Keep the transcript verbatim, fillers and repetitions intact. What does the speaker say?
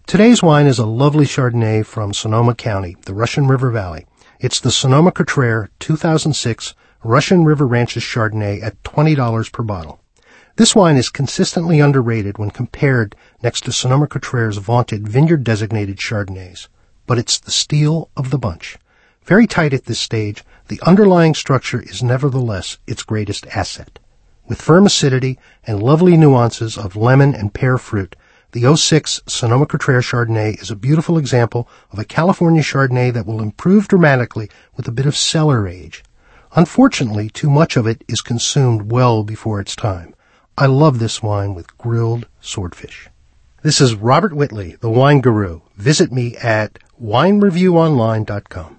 Today's wine is a lovely Chardonnay from Sonoma County, the Russian River Valley. It's the Sonoma-Cutrer two thousand six Russian River Ranches Chardonnay at twenty dollars per bottle. This wine is consistently underrated when compared next to Sonoma-Cutrer's vaunted vineyard-designated Chardonnays, but it's the steal of the bunch. Very tight at this stage, the underlying structure is nevertheless its greatest asset. With firm acidity and lovely nuances of lemon and pear fruit, the oh six Sonoma-Cutrer Chardonnay is a beautiful example of a California Chardonnay that will improve dramatically with a bit of cellar age. Unfortunately, too much of it is consumed well before its time. I love this wine with grilled swordfish. This is Robert Whitley, the Wine Guru. Visit me at wine review online dot com.